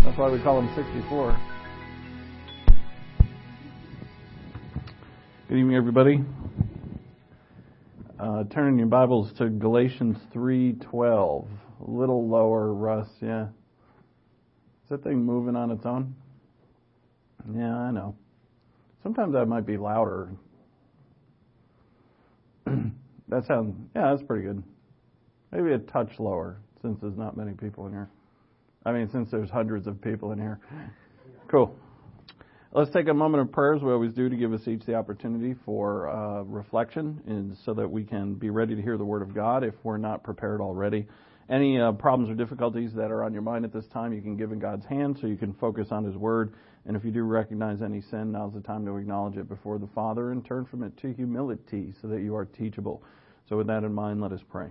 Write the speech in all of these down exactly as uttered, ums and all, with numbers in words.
That's why we call him sixty-four. Good evening, everybody. Uh, turn in your Bibles to Galatians three twelve. A little lower, Russ, yeah. Is that thing moving on its own? Yeah, I know. Sometimes that might be louder. That sounds, yeah, that's pretty good. Maybe a touch lower, since there's not many people in here. I mean, since there's hundreds of people in here. Cool. Let's take a moment of prayer, as we always do, to give us each the opportunity for uh, reflection, and so that we can be ready to hear the Word of God if we're not prepared already. Any uh, problems or difficulties that are on your mind at this time, you can give in God's hand so you can focus on His Word. And if you do recognize any sin, now's the time to acknowledge it before the Father and turn from it to humility so that you are teachable. So with that in mind, let us pray.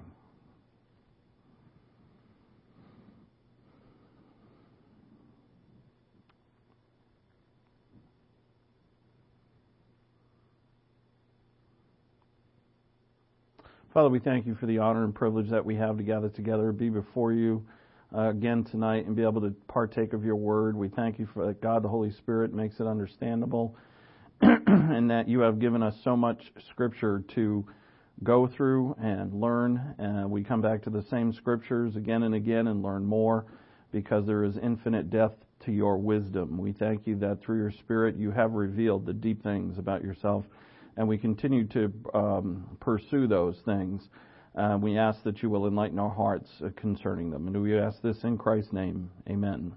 Father, we thank you for the honor and privilege that we have to gather together, be before you uh, again tonight, and be able to partake of your word. We thank you for that God, the Holy Spirit, makes it understandable, and that you have given us so much Scripture to go through and learn. And we come back to the same Scriptures again and again and learn more, because there is infinite depth to your wisdom. We thank you that through your Spirit you have revealed the deep things about yourself. And we continue to um, pursue those things. Uh, we ask that you will enlighten our hearts uh, concerning them. And we ask this in Christ's name. Amen.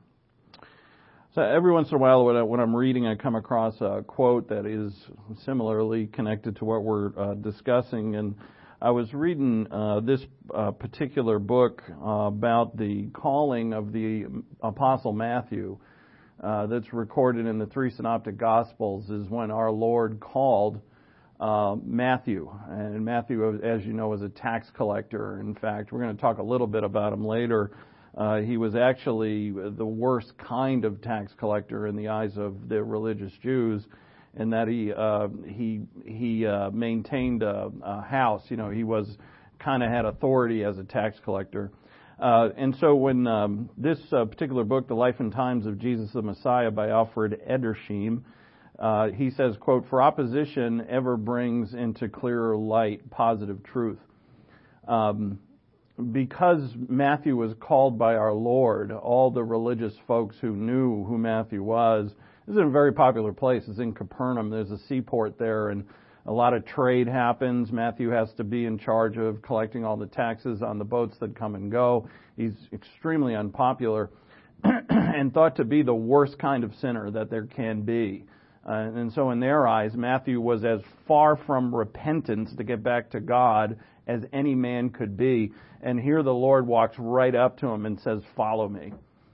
So every once in a while when, I, when I'm reading, I come across a quote that is similarly connected to what we're uh, discussing. And I was reading uh, this uh, particular book uh, about the calling of the Apostle Matthew uh, that's recorded in the three synoptic Gospels, is when our Lord called Uh, Matthew. And Matthew, as you know, was a tax collector. In fact, we're going to talk a little bit about him later. Uh, he was actually the worst kind of tax collector in the eyes of the religious Jews, in that he uh, he he uh, maintained a, a house. You know, he was kind of had authority as a tax collector. Uh, and so when um, this uh, particular book, The Life and Times of Jesus the Messiah by Alfred Edersheim, Uh, he says, quote, "For opposition ever brings into clearer light positive truth." Um, because Matthew was called by our Lord, all the religious folks who knew who Matthew was, this is a very popular place. It's in Capernaum. There's a seaport there, and a lot of trade happens. Matthew has to be in charge of collecting all the taxes on the boats that come and go. He's extremely unpopular and thought to be the worst kind of sinner that there can be. Uh, and so in their eyes, Matthew was as far from repentance to get back to God as any man could be. And here the Lord walks right up to him and says, "Follow me."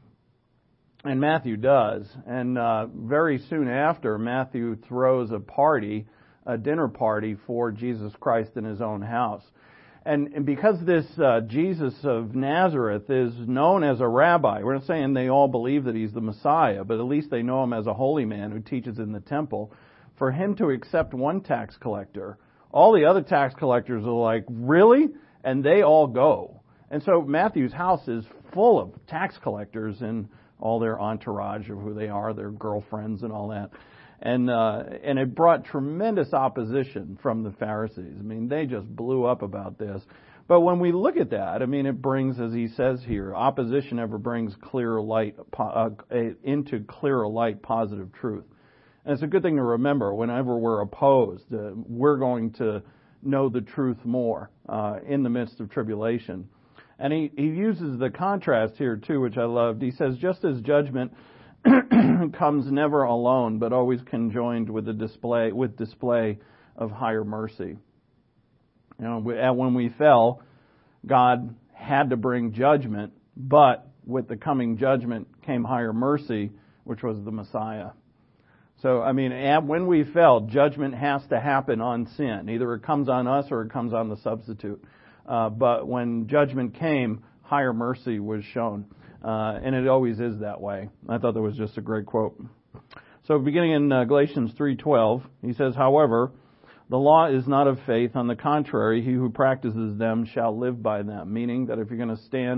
And Matthew does. And uh, very soon after, Matthew throws a party, a dinner party for Jesus Christ in his own house. And, and because this uh, Jesus of Nazareth is known as a rabbi, we're not saying they all believe that he's the Messiah, but at least they know him as a holy man who teaches in the temple. For him to accept one tax collector, all the other tax collectors are like, "Really?" And they all go. And so Matthew's house is full of tax collectors and all their entourage of who they are, their girlfriends and all that. And uh, and it brought tremendous opposition from the Pharisees. I mean, they just blew up about this. But when we look at that, I mean, it brings, as he says here, opposition ever brings clearer light uh, into clearer light positive truth. And it's a good thing to remember. Whenever we're opposed, uh, we're going to know the truth more uh, in the midst of tribulation. And he, he uses the contrast here too, which I loved. He says, "Just as judgment comes never alone, but always conjoined with the display with display of higher mercy." You know, when we fell, God had to bring judgment, but with the coming judgment came higher mercy, which was the Messiah. So, I mean, when we fell, judgment has to happen on sin. Either it comes on us or it comes on the substitute. Uh, but when judgment came, higher mercy was shown. Uh, and it always is that way. I thought that was just a great quote. So beginning in uh, Galatians three twelve, he says, "However, the law is not of faith. On the contrary, he who practices them shall live by them." Meaning that if you're going to stand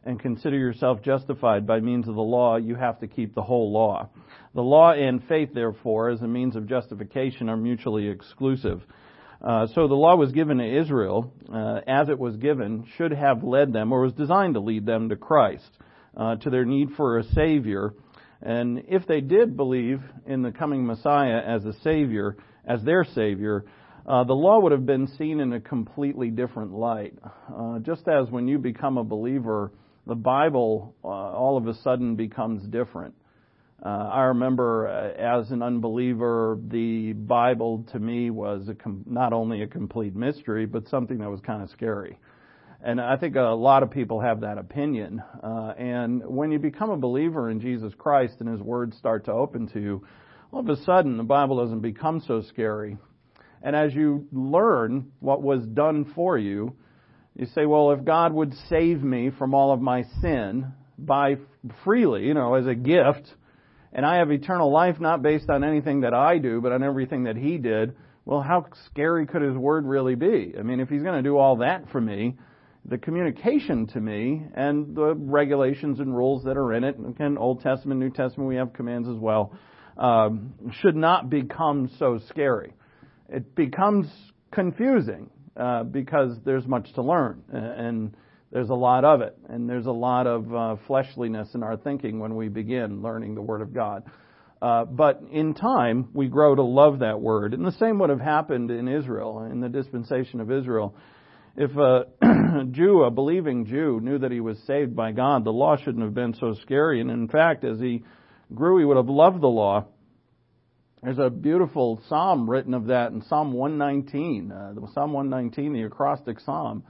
and consider yourself justified by means of the law, you have to keep the whole law. The law and faith, therefore, as a means of justification, are mutually exclusive. Uh, so the law was given to Israel, uh, as it was given, should have led them, or was designed to lead them to Christ, uh, to their need for a Savior. And if they did believe in the coming Messiah as a Savior, as their Savior, uh, the law would have been seen in a completely different light. Uh, just as when you become a believer, the Bible uh, all of a sudden becomes different. Uh, I remember uh, as an unbeliever, the Bible to me was a com- not only a complete mystery, but something that was kind of scary. And I think a lot of people have that opinion. Uh, and when you become a believer in Jesus Christ and His words start to open to you, all of a sudden the Bible doesn't become so scary. And as you learn what was done for you, you say, well, if God would save me from all of my sin by freely, you know, as a gift, and I have eternal life not based on anything that I do, but on everything that He did, well, how scary could His Word really be? I mean, if He's going to do all that for me, the communication to me and the regulations and rules that are in it, again, Old Testament, New Testament, we have commands as well, um, should not become so scary. It becomes confusing uh, because there's much to learn, and there's a lot of it, and there's a lot of uh, fleshliness in our thinking when we begin learning the Word of God. Uh, but in time, we grow to love that Word. And the same would have happened in Israel, in the dispensation of Israel. If a Jew, a believing Jew, knew that he was saved by God, the law shouldn't have been so scary. And in fact, as he grew, he would have loved the law. There's a beautiful psalm written of that in Psalm one nineteen. Uh, Psalm one nineteen, the acrostic psalm,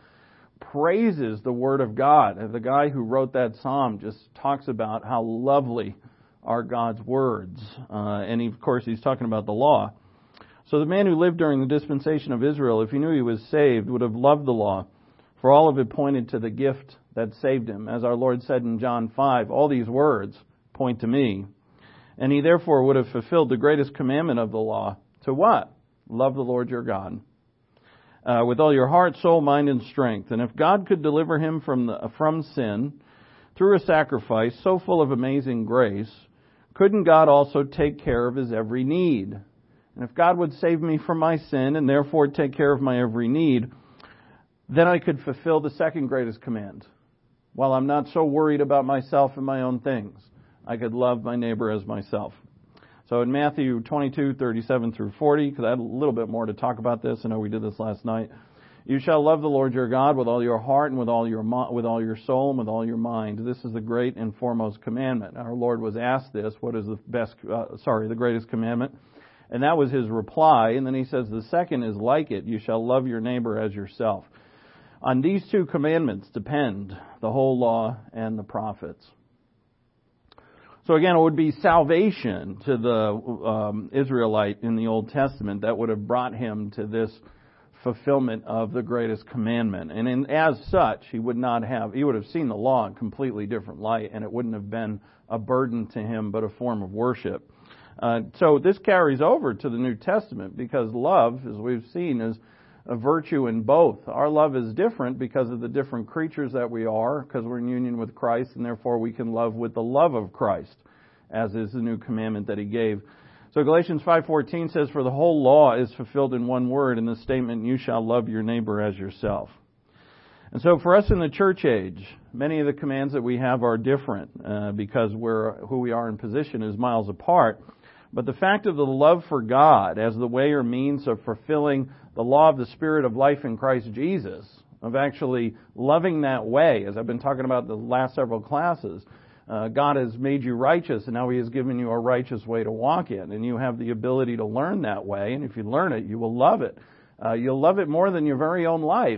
praises the Word of God. The guy who wrote that psalm just talks about how lovely are God's words. Uh, and he, of course, he's talking about the law. So the man who lived during the dispensation of Israel, if he knew he was saved, would have loved the law, for all of it pointed to the gift that saved him. As our Lord said in John five, all these words point to me. And he therefore would have fulfilled the greatest commandment of the law. To what? Love the Lord your God. Uh, with all your heart, soul, mind, and strength. And if God could deliver him from the, from sin through a sacrifice so full of amazing grace, couldn't God also take care of his every need? And if God would save me from my sin and therefore take care of my every need, then I could fulfill the second greatest command. While I'm not so worried about myself and my own things, I could love my neighbor as myself. So in Matthew twenty-two, thirty-seven through forty, because I had a little bit more to talk about this. I know we did this last night. You shall love the Lord your God with all your heart and with all your with all your soul and with all your mind. This is the great and foremost commandment. Our Lord was asked this, what is the best, uh, sorry, the greatest commandment? And that was his reply. And then he says, the second is like it. You shall love your neighbor as yourself. On these two commandments depend the whole law and the prophets. So again, it would be salvation to the um, Israelite in the Old Testament that would have brought him to this fulfillment of the greatest commandment. And in, as such, he would not have, he would have seen the law in a completely different light, and it wouldn't have been a burden to him, but a form of worship. Uh, so this carries over to the New Testament, because love, as we've seen, is a virtue in both. Our love is different because of the different creatures that we are, because we're in union with Christ, and therefore we can love with the love of Christ, as is the new commandment that he gave. So Galatians five fourteen says, for the whole law is fulfilled in one word, in the statement, you shall love your neighbor as yourself. And so for us in the church age, many of the commands that we have are different, uh, because we're, who we are in position is miles apart. But the fact of the love for God as the way or means of fulfilling the law of the Spirit of life in Christ Jesus, of actually loving that way, as I've been talking about the last several classes, uh, God has made you righteous, and now He has given you a righteous way to walk in, and you have the ability to learn that way, and if you learn it, you will love it. Uh, you'll love it more than your very own life.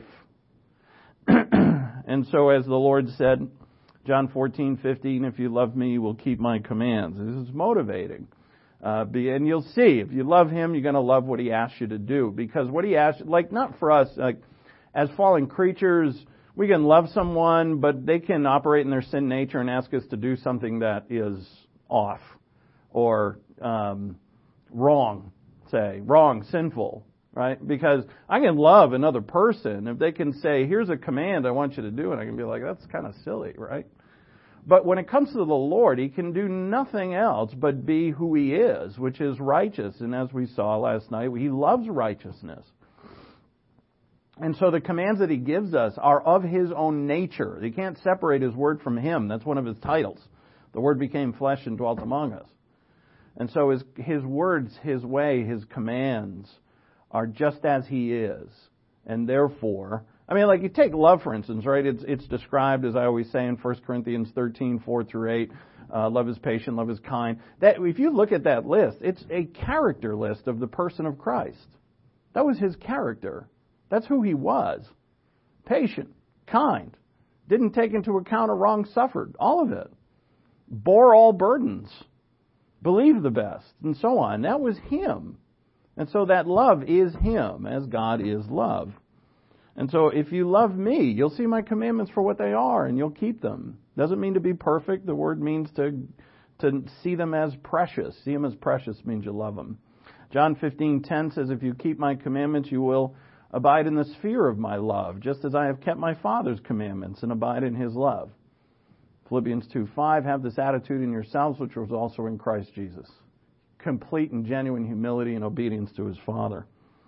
And so as the Lord said, John fourteen fifteen, if you love me, you will keep my commands. This is motivating. Uh, be, and you'll see, if you love Him, you're going to love what He asks you to do. Because what He asks, like not for us, like as fallen creatures, we can love someone, but they can operate in their sin nature and ask us to do something that is off or um, wrong, say, wrong, sinful. right? Because I can love another person if they can say, here's a command I want you to do, and I can be like, that's kind of silly, right? But when it comes to the Lord, He can do nothing else but be who He is, which is righteous. And as we saw last night, He loves righteousness. And so the commands that He gives us are of His own nature. You can't separate His Word from Him. That's one of His titles. The Word became flesh and dwelt among us. And so His, His words, His way, His commands are just as He is. And therefore, I mean, like you take love, for instance, right? It's it's described, as I always say, in First Corinthians thirteen, four through eight. Uh, love is patient, love is kind. That, if you look at that list, it's a character list of the person of Christ. That was His character. That's who He was. Patient, kind, didn't take into account a wrong suffered, all of it. Bore all burdens, believe the best, and so on. That was Him. And so that love is Him, as God is love. And so if you love Me, you'll see My commandments for what they are, and you'll keep them. Doesn't mean to be perfect. The word means to to see them as precious. See them as precious means you love them. John fifteen ten says, if you keep My commandments, you will abide in the sphere of My love, just as I have kept My Father's commandments and abide in His love. Philippians two five, have this attitude in yourselves, which was also in Christ Jesus. Complete and genuine humility and obedience to His Father.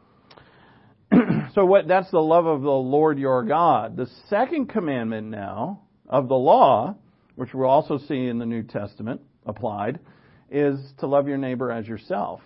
So what? That's the love of the Lord your God. The second commandment now of the law, which we'll also see in the New Testament applied, is to love your neighbor as yourself.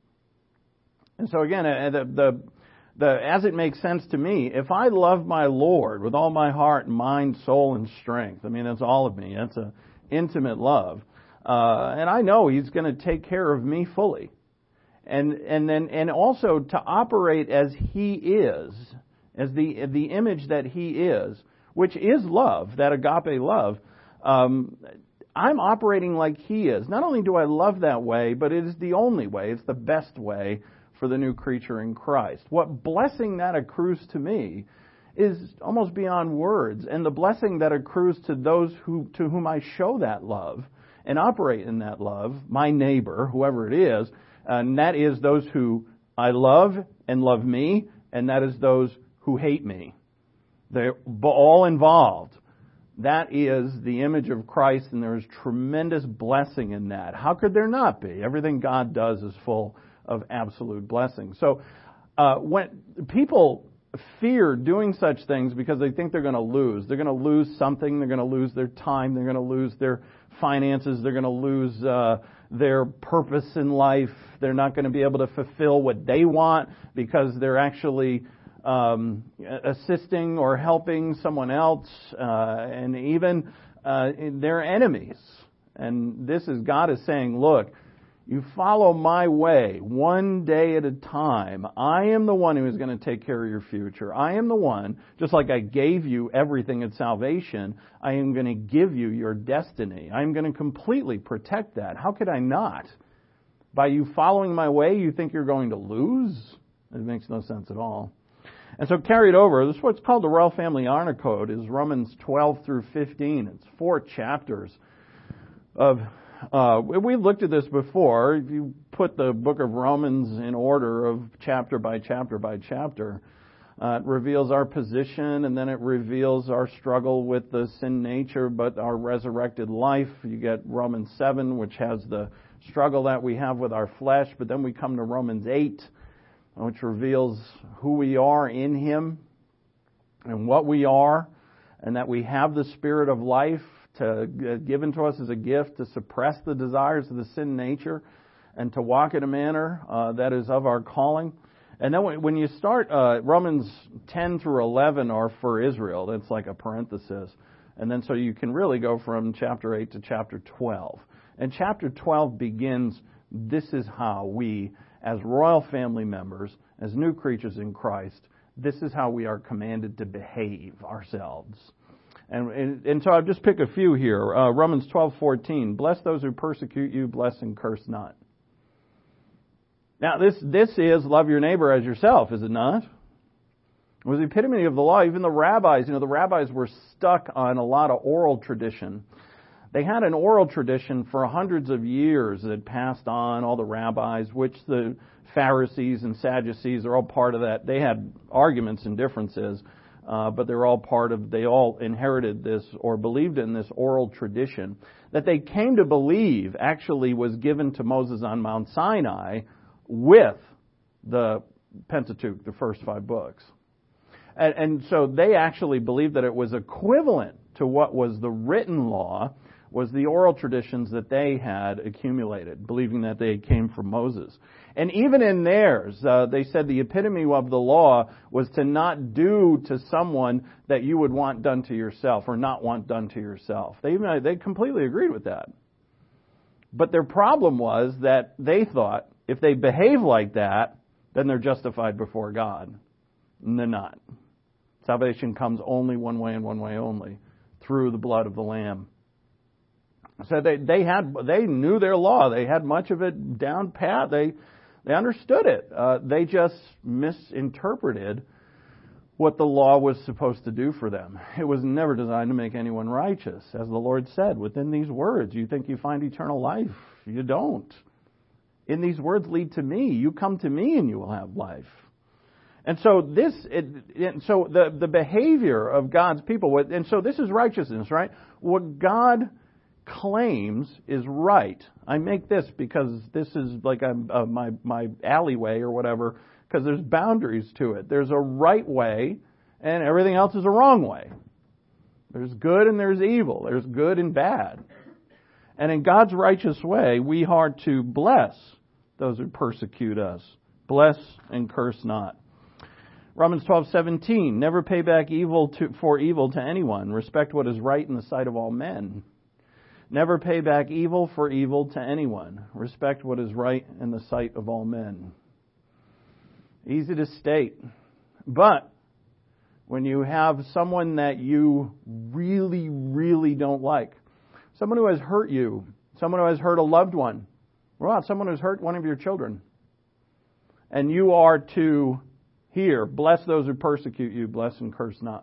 And so again, the, the, the, as it makes sense to me, if I love my Lord with all my heart, mind, soul, and strength, I mean, that's all of me. That's an intimate love. Uh, and I know He's going to take care of me fully. And and then and also to operate as He is, as the the image that He is, which is love, that agape love. Um, I'm operating like He is. Not only do I love that way, but it is the only way. It's the best way for the new creature in Christ. What blessing that accrues to me is almost beyond words. And the blessing that accrues to those who to whom I show that love and operate in that love, my neighbor, whoever it is. And that is those who I love and love me, and that is those who hate me. They're all involved. That is the image of Christ, and there is tremendous blessing in that. How could there not be? Everything God does is full of absolute blessing. So uh, when people fear doing such things because they think they're going to lose. They're going to lose something. They're going to lose their time. They're going to lose their finances. They're going to lose uh, their purpose in life. They're not going to be able to fulfill what they want because they're actually um, assisting or helping someone else, uh, and even uh, their enemies. And this is God is saying, look, you follow My way one day at a time. I am the one who is going to take care of your future. I am the one, just like I gave you everything at salvation, I am going to give you your destiny. I am going to completely protect that. How could I not? By you following My way, you think you're going to lose? It makes no sense at all. And so carried over, this is what's called the Royal Family Honor Code, is Romans twelve through fifteen. It's four chapters of... Uh, we've looked at this before. If you put the book of Romans in order of chapter by chapter by chapter, uh, it reveals our position, and then it reveals our struggle with the sin nature, but our resurrected life. You get Romans seven, which has the struggle that we have with our flesh, but then we come to Romans eight, which reveals who we are in Him and what we are, and that we have the Spirit of life to given to us as a gift to suppress the desires of the sin nature and to walk in a manner uh, that is of our calling. And then when you start, uh, Romans ten through eleven are for Israel. That's like a parenthesis. And then so you can really go from chapter eight to chapter twelve. And chapter twelve begins, this is how we, as royal family members, as new creatures in Christ, this is how we are commanded to behave ourselves. And, and, and so I'll just pick a few here. Uh, Romans twelve fourteen. Bless those who persecute you, bless and curse not. Now, this this is love your neighbor as yourself, is it not? It was the epitome of the law. Even the rabbis, you know, the rabbis were stuck on a lot of oral tradition They had an oral tradition for hundreds of years that passed on, all the rabbis, which the Pharisees and Sadducees are all part of that. They had arguments and differences, uh, but they're all part of, they all inherited this or believed in this oral tradition that they came to believe actually was given to Moses on Mount Sinai with the Pentateuch, the first five books. And, and so they actually believed that it was equivalent to what was the written law, was the oral traditions that they had accumulated, believing that they came from Moses. And even in theirs, uh, they said the epitome of the law was to not do to someone that you would want done to yourself or not want done to yourself. They even, they completely agreed with that. But their problem was that they thought if they behave like that, then they're justified before God. And they're not. Salvation comes only one way and one way only, through the blood of the Lamb. So they they had they knew their law. They had much of it down pat. They they understood it. Uh, they just misinterpreted what the law was supposed to do for them. It was never designed to make anyone righteous, as the Lord said. Within these words, you think you find eternal life. You don't. In these words, lead to me. You come to me, and you will have life. And so this, it, and so the the behavior of God's people, and so this is righteousness, right? What God claims is right. I make this because this is like a, uh, my my alleyway or whatever, because there's boundaries to it. There's a right way, and everything else is a wrong way. There's good and there's evil. There's good and bad. And in God's righteous way, we are to bless those who persecute us. Bless and curse not. Romans twelve seventeen, never pay back evil to, for evil to anyone. Respect what is right in the sight of all men. Never pay back evil for evil to anyone. Respect what is right in the sight of all men. Easy to state. But when you have someone that you really, really don't like, someone who has hurt you, someone who has hurt a loved one, well, someone who's hurt one of your children, and you are to hear, bless those who persecute you, bless and curse not.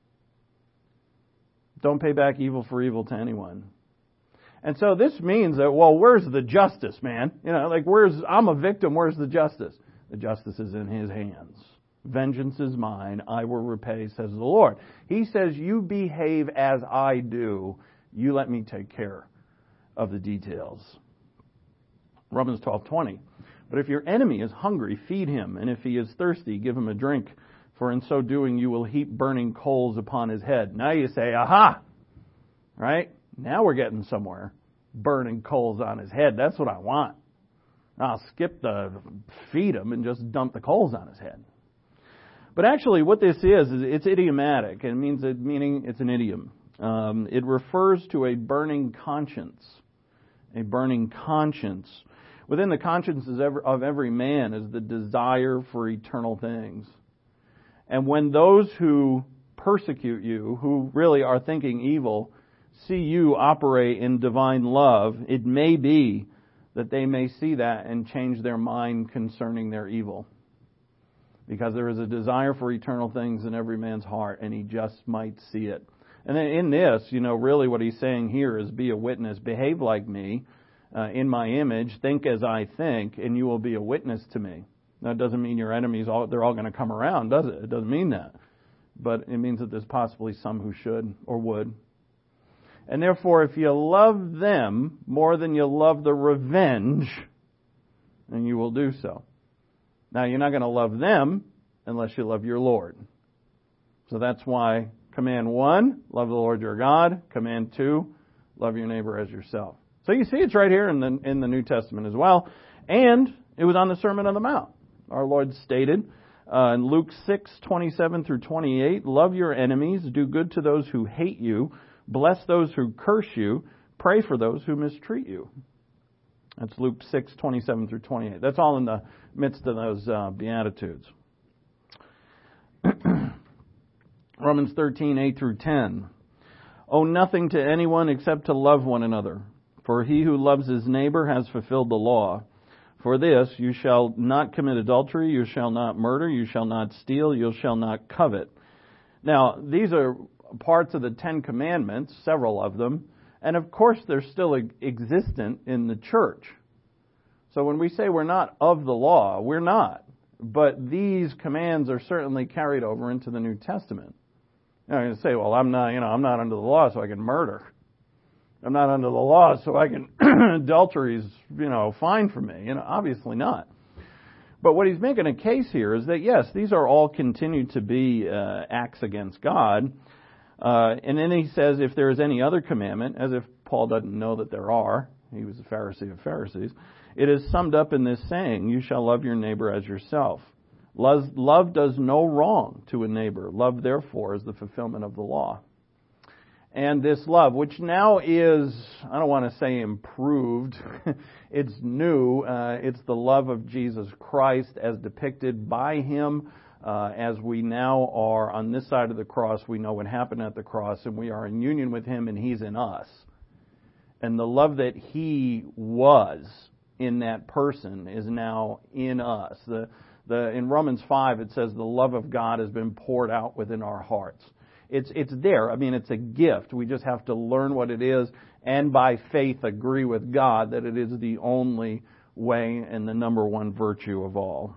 Don't pay back evil for evil to anyone. And so this means that, well, where's the justice, man? You know, like, where's, I'm a victim, where's the justice? The justice is in His hands. Vengeance is mine, I will repay, says the Lord. He says, you behave as I do, you let me take care of the details. Romans twelve twenty. But if your enemy is hungry, feed him, and if he is thirsty, give him a drink, for in so doing you will heap burning coals upon his head. Now you say, aha! Right? Now we're getting somewhere. Burning coals on his head. That's what I want. I'll skip the feed him and just dump the coals on his head. But actually what this is, is it's idiomatic. It means it, meaning it's an idiom. Um, it refers to a burning conscience. A burning conscience. Within the consciences of every man is the desire for eternal things. And when those who persecute you, who really are thinking evil, see you operate in divine love, it may be that they may see that and change their mind concerning their evil. Because there is a desire for eternal things in every man's heart, and he just might see it. And then in this, you know, really what he's saying here is be a witness, behave like me, uh, in my image, think as I think, and you will be a witness to me. Now, it doesn't mean your enemies, all they're all going to come around, does it? It doesn't mean that. But it means that there's possibly some who should or would. And therefore, if you love them more than you love the revenge, then you will do so. Now, you're not going to love them unless you love your Lord. So that's why command one, love the Lord your God. Command two, love your neighbor as yourself. So you see it's right here in the in the New Testament as well. And it was on the Sermon on the Mount. Our Lord stated uh, in Luke six twenty-seven through twenty-eight, love your enemies, do good to those who hate you, bless those who curse you, pray for those who mistreat you. That's Luke six twenty-seven through twenty-eight. That's all in the midst of those uh, Beatitudes. Romans thirteen, eight through ten. Owe nothing to anyone except to love one another. For he who loves his neighbor has fulfilled the law. For this, you shall not commit adultery, you shall not murder, you shall not steal, you shall not covet. Now, these are parts of the Ten Commandments, several of them, And of course, they're still existent in the church. So when we say we're not of the law, we're not. But these commands are certainly carried over into the New Testament. You know, you're going to say, well, I'm not, you know, I'm not under the law, so I can murder. I'm not under the law, so I can adultery's, you know, fine for me. You know, obviously not. But what he's making a case here is that yes, these are all continue to be uh, acts against God. Uh, and then he says, if there is any other commandment, as if Paul doesn't know that there are, he was a Pharisee of Pharisees, it is summed up in this saying, you shall love your neighbor as yourself. Love, love does no wrong to a neighbor. Love, therefore, is the fulfillment of the law. And this love, which now is, I don't want to say improved, it's new. Uh, it's the love of Jesus Christ as depicted by Him. Uh, as we now are on this side of the cross, we know what happened at the cross, and we are in union with Him, and He's in us. And the love that He was in that person is now in us. The, the, in Romans five, it says the love of God has been poured out within our hearts. It's it's there. I mean, it's a gift. We just have to learn what it is and by faith agree with God that it is the only way and the number one virtue of all.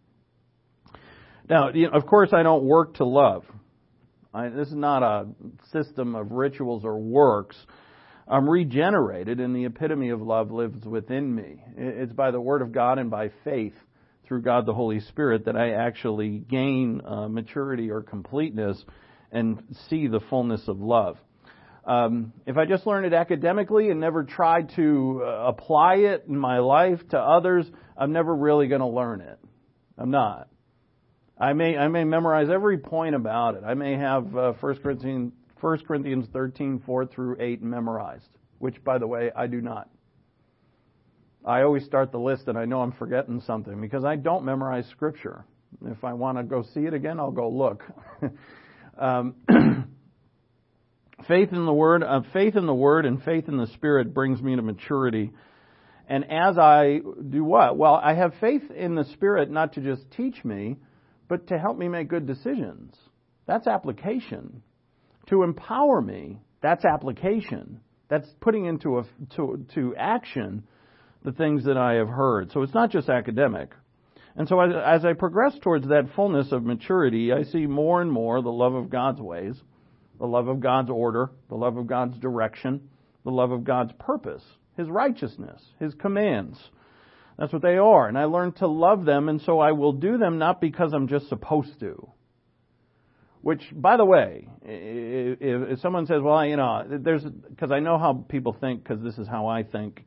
Now, you know, of course, I don't work to love. I, this is not a system of rituals or works. I'm regenerated and the epitome of love lives within me. It's by the Word of God and by faith through God the Holy Spirit that I actually gain uh, maturity or completeness and see the fullness of love. Um, if I just learn it academically and never try to uh, apply it in my life to others, I'm never really going to learn it. I'm not. I may I may memorize every point about it. I may have uh, First Corinthians First Corinthians thirteen four through eight memorized, which, by the way, I do not. I always start the list and I know I'm forgetting something because I don't memorize Scripture. If I want to go see it again, I'll go look. Um, faith in the Word, uh, faith in the Word and faith in the Spirit brings me to maturity. And as I do what? Well, I have faith in the Spirit not to just teach me, but to help me make good decisions. That's application. To empower me, that's application. That's putting into a, to, to action the things that I have heard. So it's not just academic. And so as I progress towards that fullness of maturity, I see more and more the love of God's ways, the love of God's order, the love of God's direction, the love of God's purpose, His righteousness, His commands. That's what they are. And I learn to love them, and so I will do them not because I'm just supposed to. Which, by the way, if, if someone says, well, you know, there's, because I know how people think, because this is how I think.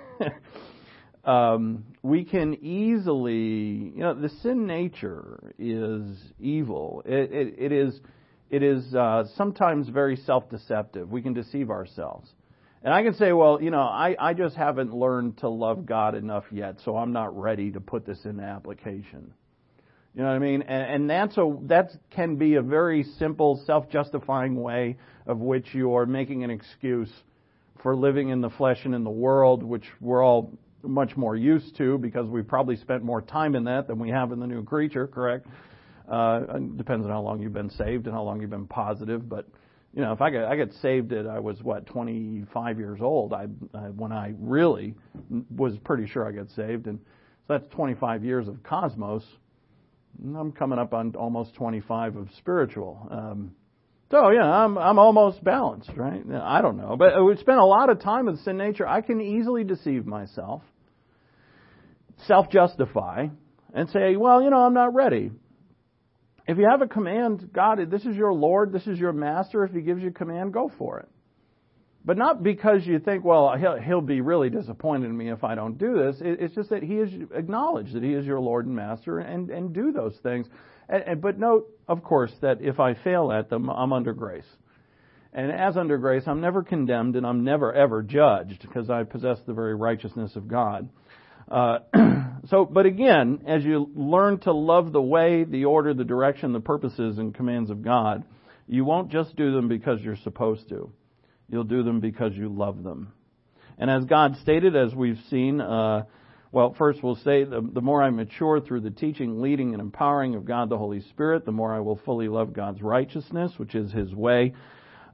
Um, we can easily, you know, the sin nature is evil. It, it, it is, it is uh, sometimes very self-deceptive. We can deceive ourselves. And I can say, well, you know, I, I just haven't learned to love God enough yet, so I'm not ready to put this into application. You know what I mean? And, and that's a, that can be a very simple, self-justifying way of which you're making an excuse for living in the flesh and in the world, which we're all much more used to because we probably spent more time in that than we have in the new creature, correct? Uh, it depends on how long you've been saved and how long you've been positive. But, you know, if I got, I got saved at, I was, what, twenty-five years old, I, I when I really was pretty sure I got saved. And so that's twenty-five years of cosmos. And I'm coming up on almost twenty-five of spiritual. Um, So, yeah, I'm I'm almost balanced, right? I don't know. But we spend a lot of time with sin nature. I can easily deceive myself, self-justify, and say, well, you know, I'm not ready. If you have a command, God, this is your Lord, this is your master. If He gives you a command, go for it. But not because you think, well, he'll, he'll be really disappointed in me if I don't do this. It's just that He is acknowledged that He is your Lord and master and, and do those things. And, and, but note, of course, that if I fail at them, I'm under grace. And as under grace, I'm never condemned and I'm never, ever judged because I possess the very righteousness of God. Uh, so, but again, as you learn to love the way, the order, the direction, the purposes and commands of God, you won't just do them because you're supposed to. You'll do them because you love them. And as God stated, as we've seen, uh, well, first we'll say the, the more I mature through the teaching, leading, and empowering of God the Holy Spirit, the more I will fully love God's righteousness, which is His way.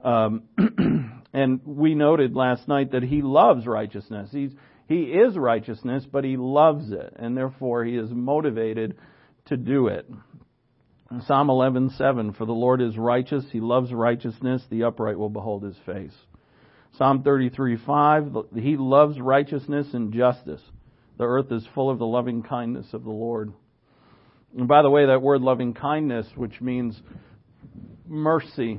Um, and we noted last night that He loves righteousness. He's, he is righteousness, but He loves it, and therefore He is motivated to do it. Psalm eleven seven, for the Lord is righteous, He loves righteousness, the upright will behold His face. Psalm thirty-three five, He loves righteousness and justice. The earth is full of the loving kindness of the Lord. And by the way, that word loving kindness, which means mercy,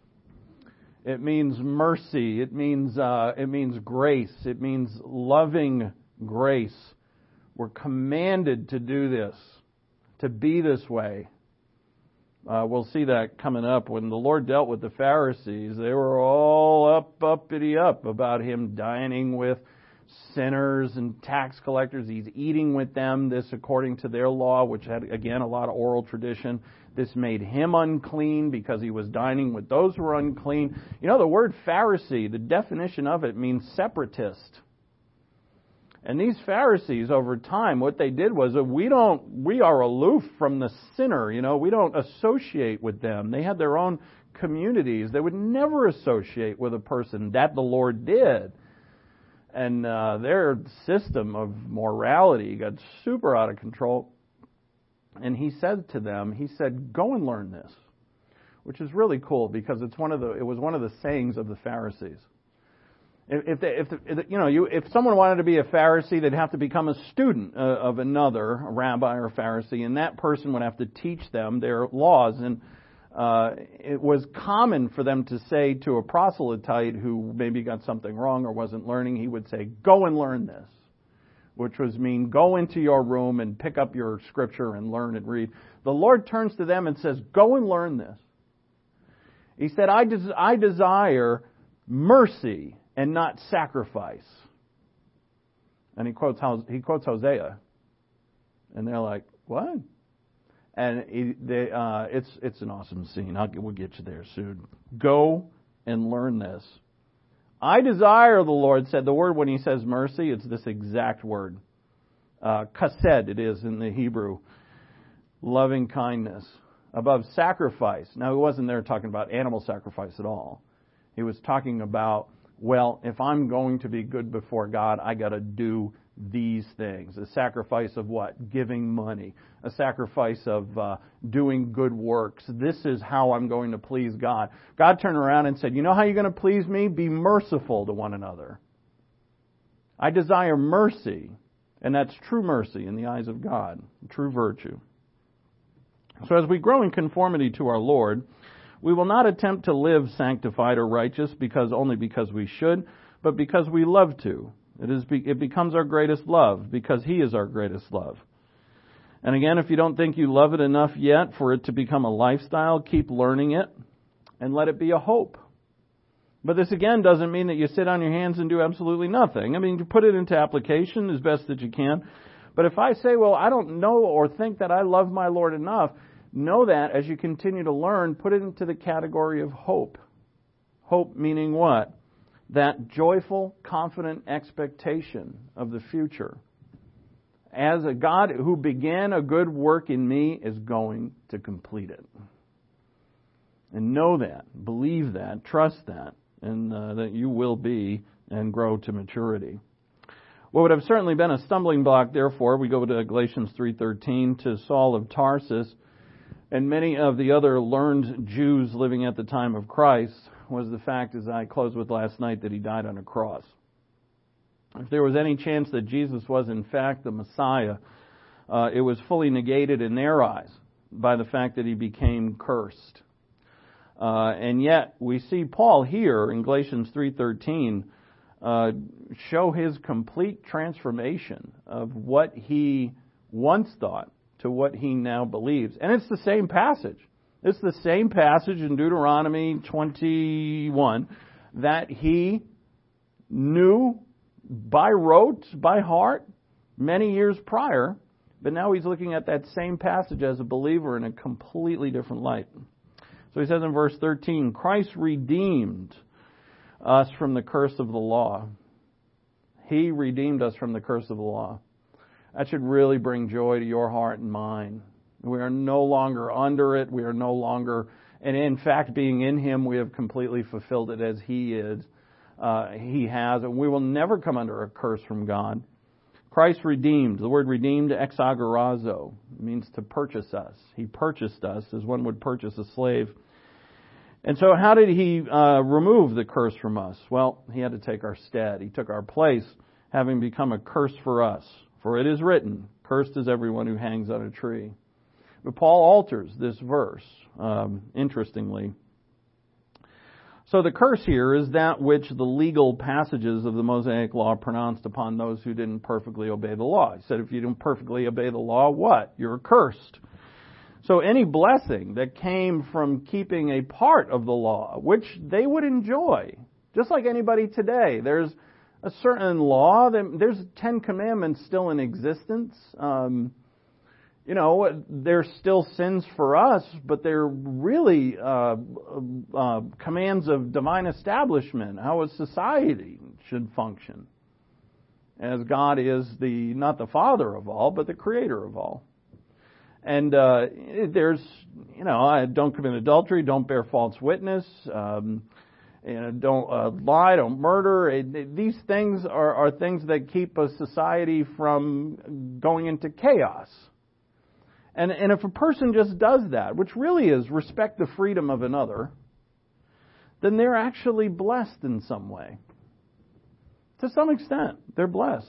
it means mercy, it means uh, it means grace, it means loving grace. We're commanded to do this, to be this way. Uh, we'll see that coming up. When the Lord dealt with the Pharisees, they were all up, uppity up about Him dining with sinners and tax collectors. He's eating with them, this according to their law, which had, again, a lot of oral tradition. This made Him unclean because He was dining with those who were unclean. You know, the word Pharisee, the definition of it means separatist. And these Pharisees, over time, what they did was, we don't, we are aloof from the sinner, you know, we don't associate with them. They had their own communities. They would never associate with a person that the Lord did. And uh, their system of morality got super out of control. And He said to them, He said, go and learn this, which is really cool because it's one of the, it was one of the sayings of the Pharisees. If, they, if, if you know, you, if someone wanted to be a Pharisee, they'd have to become a student uh, of another, a rabbi or a Pharisee, and that person would have to teach them their laws. And uh, it was common for them to say to a proselyte who maybe got something wrong or wasn't learning, he would say, "Go and learn this," which was mean, go into your room and pick up your scripture and learn and read. The Lord turns to them and says, "Go and learn this." He said, "I, des- I desire mercy and not sacrifice." And he quotes he quotes Hosea, and they're like, "What?" And he, they, uh, it's it's an awesome scene. I'll, we'll get you there soon. Go and learn this. I desire, the Lord said. The word when He says mercy, it's this exact word. Uh, chesed, it is in the Hebrew. Loving kindness above sacrifice. Now, He wasn't there talking about animal sacrifice at all. He was talking about, well, if I'm going to be good before God, I got to do these things. A sacrifice of what? Giving money. A sacrifice of uh, doing good works. This is how I'm going to please God. God turned around and said, you know how you're going to please me? Be merciful to one another. I desire mercy. And that's true mercy in the eyes of God. True virtue. So as we grow in conformity to our Lord, we will not attempt to live sanctified or righteous because only because we should, but because we love to. It is. It becomes our greatest love because He is our greatest love. And again, if you don't think you love it enough yet for it to become a lifestyle, keep learning it and let it be a hope. But this again doesn't mean that you sit on your hands and do absolutely nothing. I mean, you put it into application as best that you can. But if I say, well, I don't know or think that I love my Lord enough, know that as you continue to learn, put it into the category of hope. Hope meaning what? That joyful, confident expectation of the future. As a God who began a good work in me is going to complete it. And know that, believe that, trust that, and uh, that you will be and grow to maturity. What would have certainly been a stumbling block, therefore, we go to Galatians three thirteen, to Saul of Tarsus and many of the other learned Jews living at the time of Christ, was the fact, as I closed with last night, that He died on a cross. If there was any chance that Jesus was in fact the Messiah, uh, it was fully negated in their eyes by the fact that He became cursed. Uh, and yet we see Paul here in Galatians three thirteen uh, show his complete transformation of what he once thought to what he now believes. And it's the same passage. It's the same passage in Deuteronomy twenty-one that he knew by rote, by heart, many years prior, but now he's looking at that same passage as a believer in a completely different light. So he says in verse thirteen, Christ redeemed us from the curse of the law. He redeemed us from the curse of the law. That should really bring joy to your heart and mine. We are no longer under it. We are no longer And in fact, being in Him, we have completely fulfilled it as He is. Uh, he has, and we will never come under a curse from God. Christ redeemed. The word redeemed, exagorazo, means to purchase us. He purchased us as one would purchase a slave. And so how did He uh, remove the curse from us? Well, He had to take our stead. He took our place, having become a curse for us. For it is written, cursed is everyone who hangs on a tree. But Paul alters this verse, um, interestingly. So the curse here is that which the legal passages of the Mosaic Law pronounced upon those who didn't perfectly obey the law. He said, if you don't perfectly obey the law, what? You're cursed. So any blessing that came from keeping a part of the law, which they would enjoy, just like anybody today, there's a certain law, there's Ten Commandments still in existence. Um, you know, they're still sins for us, but they're really uh, uh, commands of divine establishment, how a society should function. As God is the not the Father of all, but the Creator of all. And uh, there's, you know, don't commit adultery, don't bear false witness, um, you know, don't uh, lie, don't murder. It, these things are, are things that keep a society from going into chaos. And, and if a person just does that, which really is respect the freedom of another, then they're actually blessed in some way. To some extent, they're blessed.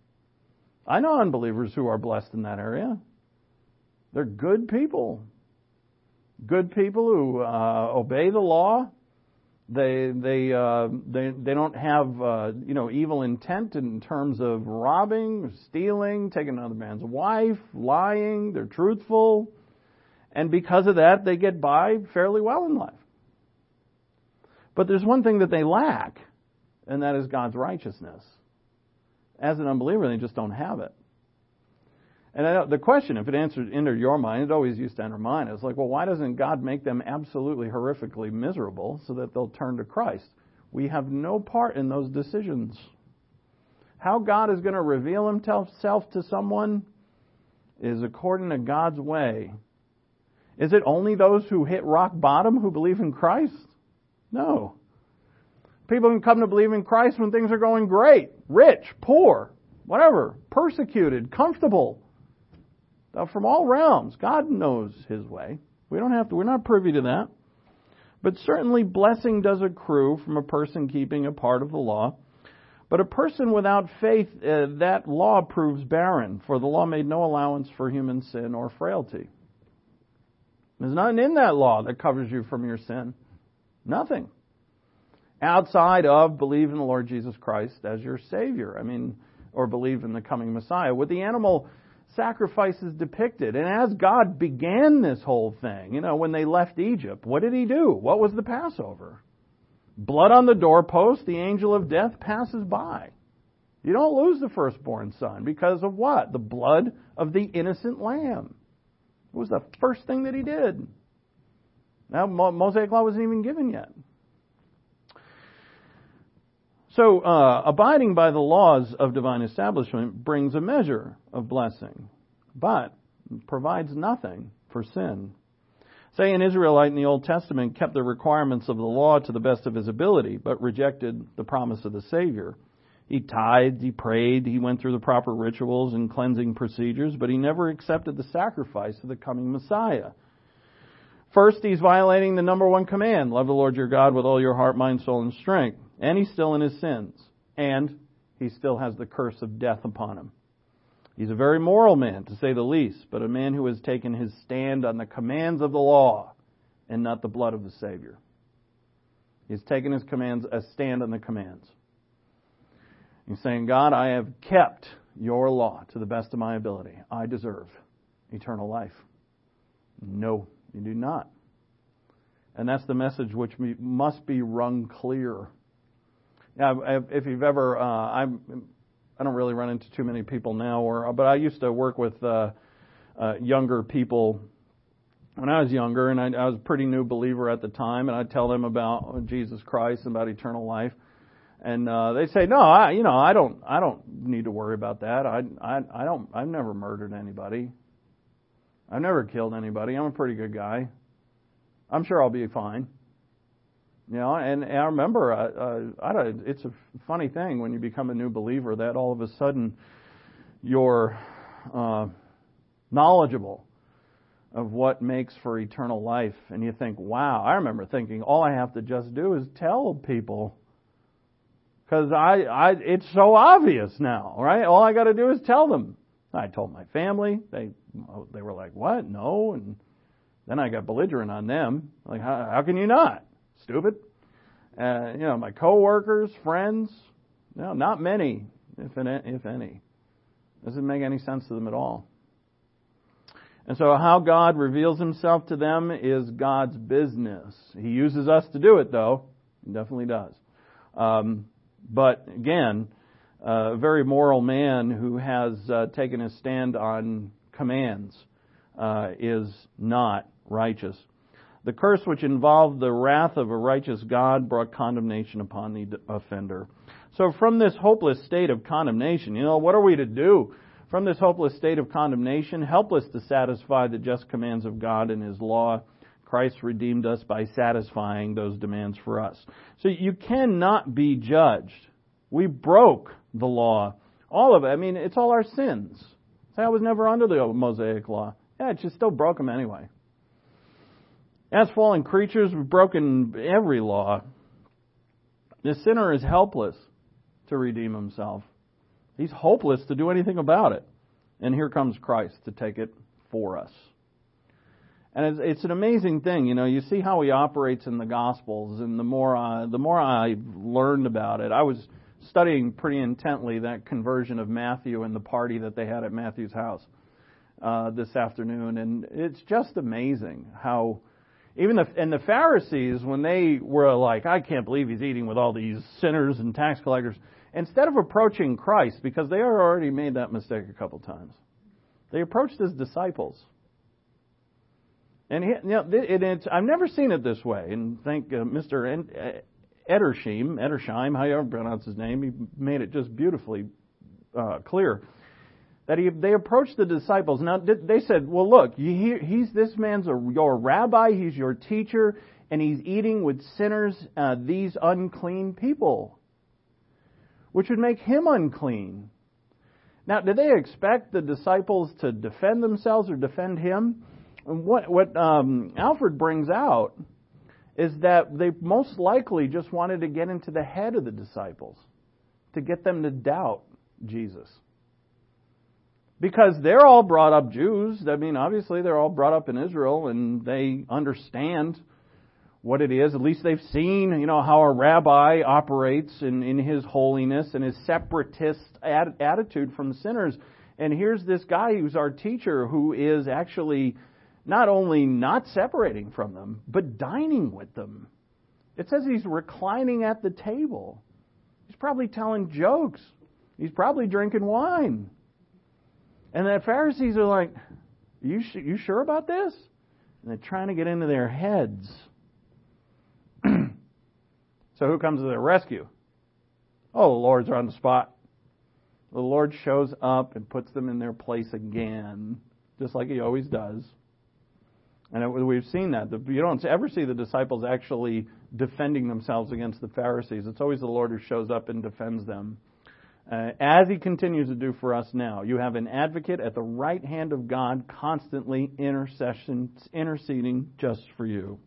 I know unbelievers who are blessed in that area. They're good people. Good people who uh, obey the law. They they uh, they they don't have uh, you know evil intent in terms of robbing, stealing, taking another man's wife, lying. They're truthful, and because of that, they get by fairly well in life. But there's one thing that they lack, and that is God's righteousness. As an unbeliever, they just don't have it. And I know the question, if it answered entered your mind, it always used to enter mine. It's like, well, why doesn't God make them absolutely horrifically miserable so that they'll turn to Christ? We have no part in those decisions. How God is going to reveal Himself to someone is according to God's way. Is it only those who hit rock bottom who believe in Christ? No. People can come to believe in Christ when things are going great, rich, poor, whatever, persecuted, comfortable. Now, from all realms, God knows His way. We don't have to, we're not privy to that. But certainly blessing does accrue from a person keeping a part of the law. But a person without faith, uh, that law proves barren, for the law made no allowance for human sin or frailty. There's nothing in that law that covers you from your sin. Nothing. Outside of believe in the Lord Jesus Christ as your Savior. I mean, or believe in the coming Messiah. With the animal sacrifices depicted. And as God began this whole thing, you know, when they left Egypt, what did He do? What was the Passover? Blood on the doorpost, the angel of death passes by. You don't lose the firstborn son because of what? The blood of the innocent lamb. It was the first thing that He did. Now, Mosaic law wasn't even given yet. So, uh, abiding by the laws of divine establishment brings a measure of blessing, but provides nothing for sin. Say an Israelite in the Old Testament kept the requirements of the law to the best of his ability, but rejected the promise of the Savior. He tithed, he prayed, he went through the proper rituals and cleansing procedures, but he never accepted the sacrifice of the coming Messiah. First, he's violating the number one command, love the Lord your God with all your heart, mind, soul, and strength. And he's still in his sins. And he still has the curse of death upon him. He's a very moral man, to say the least, but a man who has taken his stand on the commands of the law and not the blood of the Savior. He's taken his commands, a stand on the commands. He's saying, God, I have kept your law to the best of my ability. I deserve eternal life. No, you do not. And that's the message which must be rung clear. Now, if you've ever, uh, I'm, I don't really run into too many people now, or but I used to work with uh, uh, younger people when I was younger, and I, I was a pretty new believer at the time, and I'd tell them about Jesus Christ and about eternal life, and uh, they say, no, I, you know, I don't, I don't need to worry about that. I, I, I don't, I've never murdered anybody. I've never killed anybody. I'm a pretty good guy. I'm sure I'll be fine. You know, and, and I remember, uh, uh, I don't, it's a funny thing when you become a new believer that all of a sudden you're uh, knowledgeable of what makes for eternal life, and you think, wow. I remember thinking, all I have to just do is tell people, because I, I, it's so obvious now, right? All I got to do is tell them. I told my family. They, they were like, what? No, and then I got belligerent on them. Like, how, how can you not? Stupid. Uh, you know, my coworkers, friends, you know, not many, if any, if any. Doesn't make any sense to them at all. And so how God reveals himself to them is God's business. He uses us to do it, though. He definitely does. Um, but again, a very moral man who has uh, taken a stand on commands uh, is not righteous. The curse which involved the wrath of a righteous God brought condemnation upon the offender. So from this hopeless state of condemnation, you know, what are we to do? From this hopeless state of condemnation, helpless to satisfy the just commands of God and His law, Christ redeemed us by satisfying those demands for us. So you cannot be judged. We broke the law. All of it. I mean, it's all our sins. I was never under the Mosaic law. Yeah, it just still broke them anyway. As fallen creatures, we've broken every law. The sinner is helpless to redeem himself. He's hopeless to do anything about it. And here comes Christ to take it for us. And it's, it's an amazing thing. You know, you see how He operates in the Gospels. And the more, I, the more I've learned about it, I was studying pretty intently that conversion of Matthew and the party that they had at Matthew's house uh, this afternoon. And it's just amazing how... Even the, and the Pharisees, when they were like, I can't believe he's eating with all these sinners and tax collectors, instead of approaching Christ, because they had already made that mistake a couple times, they approached His disciples. And he, you know, it, it's, I've never seen it this way. And thank uh, Mister Edersheim, Edersheim, however you pronounce his name, he made it just beautifully uh, clear. That he, they approached the disciples. Now, they said, well, look, he, he's this man's a, your rabbi, he's your teacher, and he's eating with sinners, uh, these unclean people, which would make him unclean. Now, did they expect the disciples to defend themselves or defend him? And what, what um, Alfred brings out is that they most likely just wanted to get into the head of the disciples, to get them to doubt Jesus. Because they're all brought up Jews. I mean, obviously they're all brought up in Israel and they understand what it is. At least they've seen, you know, how a rabbi operates in, in his holiness and his separatist ad, attitude from sinners. And here's this guy who's our teacher who is actually not only not separating from them, but dining with them. It says he's reclining at the table. He's probably telling jokes. He's probably drinking wine. And the Pharisees are like, you sh- you sure about this? And they're trying to get into their heads. So who comes to their rescue? Oh, the Lord's on the spot. The Lord shows up and puts them in their place again, just like He always does. And it, we've seen that. You don't ever see the disciples actually defending themselves against the Pharisees. It's always the Lord who shows up and defends them. Uh, as He continues to do for us now. You have an advocate at the right hand of God, constantly intercession, interceding just for you.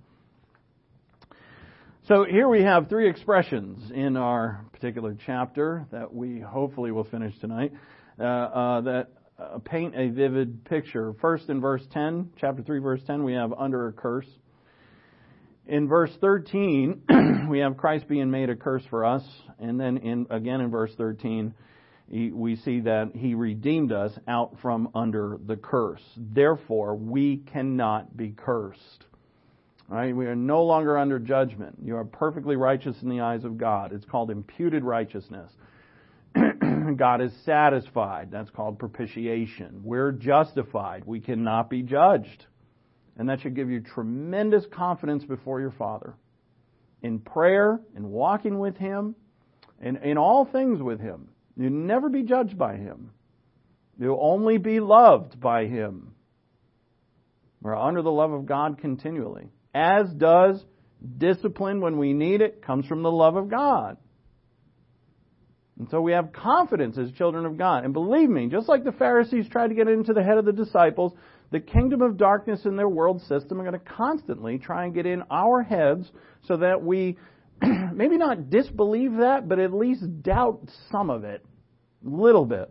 So here we have three expressions in our particular chapter that we hopefully will finish tonight uh, uh, that uh, paint a vivid picture. First, in verse ten, chapter three, verse ten, we have under a curse. In verse thirteen, we have Christ being made a curse for us. And then in again in verse thirteen, he, we see that He redeemed us out from under the curse. Therefore, we cannot be cursed. Right? We are no longer under judgment. You are perfectly righteous in the eyes of God. It's called imputed righteousness. God is satisfied. That's called propitiation. We're justified. We cannot be judged. And that should give you tremendous confidence before your Father. In prayer, in walking with Him, and in all things with Him. You'll never be judged by Him. You'll only be loved by Him. We're under the love of God continually. as does discipline when we need it, comes from the love of God. And so we have confidence as children of God. And believe me, just like the Pharisees tried to get into the head of the disciples, the kingdom of darkness in their world system are going to constantly try and get in our heads so that we maybe not disbelieve that, but at least doubt some of it. A little bit.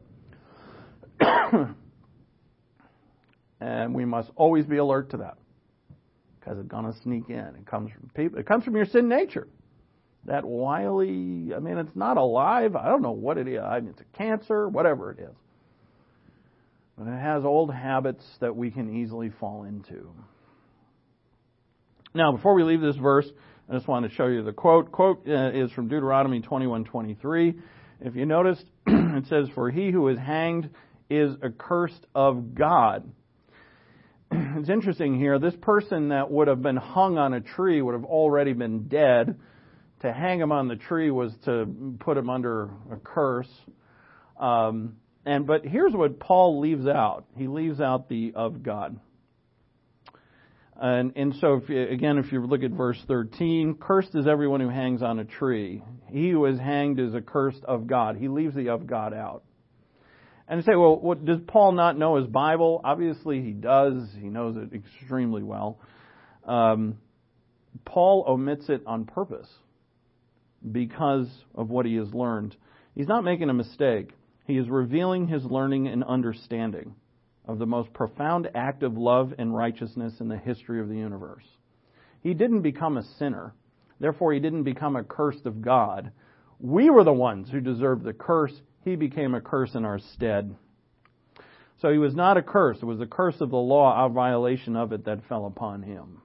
And we must always be alert to that. Because it's going to sneak in. It comes from people. It comes from your sin nature. That wily, I mean, it's not alive. I don't know what it is. I mean, it's a cancer, whatever it is. But it has old habits that we can easily fall into. Now, before we leave this verse, I just want to show you the quote. Quote uh, is from Deuteronomy twenty-one twenty-three. If you notice, it says, "For he who is hanged is accursed of God." It's interesting here. This person that would have been hung on a tree would have already been dead. To hang him on the tree was to put him under a curse. Um, and but here's what Paul leaves out. He leaves out the of God. And, and so, if you, again, if you look at verse thirteen, cursed is everyone who hangs on a tree. He who is hanged is accursed of God. He leaves the of God out. And you say, well, what, does Paul not know his Bible? Obviously he does. He knows it extremely well. Um, Paul omits it on purpose because of what he has learned. He's not making a mistake. He is revealing his learning and understanding of the most profound act of love and righteousness in the history of the universe. He didn't become a sinner. Therefore, he didn't become accursed of God. We were the ones who deserved the curse. He became a curse in our stead. So he was not a curse. It was the curse of the law, our violation of it, that fell upon him.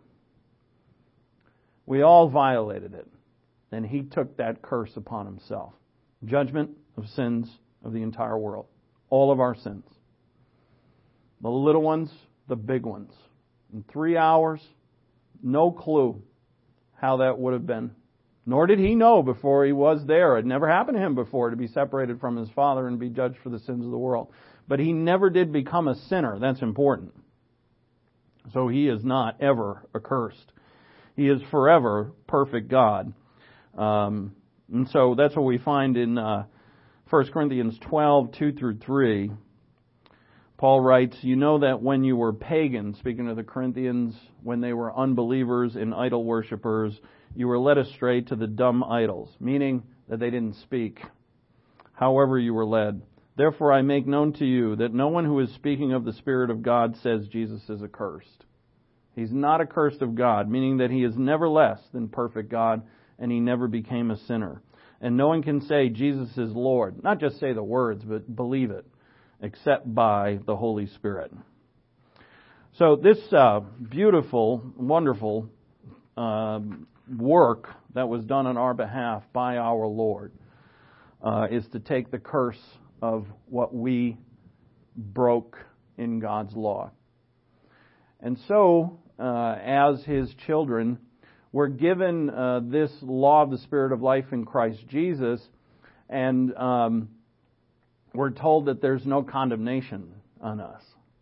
We all violated it. And he took that curse upon himself. Judgment of sins of the entire world. All of our sins. The little ones, the big ones. In three hours, no clue how that would have been. Nor did he know before he was there. It never happened to him before to be separated from his Father and be judged for the sins of the world. But he never did become a sinner. That's important. So he is not ever accursed. He is forever perfect God. Um, and so that's what we find in uh, First Corinthians twelve, two through three. Paul writes, "You know that when you were pagans," speaking of the Corinthians, when they were unbelievers and idol worshippers, you were led astray to the dumb idols, meaning that they didn't speak. However you were led. Therefore I make known to you that no one who is speaking of the Spirit of God says Jesus is accursed. He's not accursed of God, meaning that he is never less than perfect God, and he never became a sinner. And no one can say Jesus is Lord. Not just say the words, but believe it, except by the Holy Spirit. So this uh, beautiful, wonderful uh, work that was done on our behalf by our Lord uh, is to take the curse of what we broke in God's law. And so, uh, as His children, we're given uh, this law of the Spirit of life in Christ Jesus, and um, we're told that there's no condemnation on us.